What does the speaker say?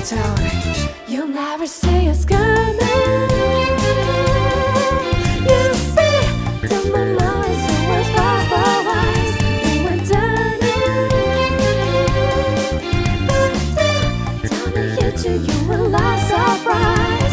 tell me you'll never see us coming. You say that my mind's always far, far wise. You went down it. Tell me you do, you will last surprise.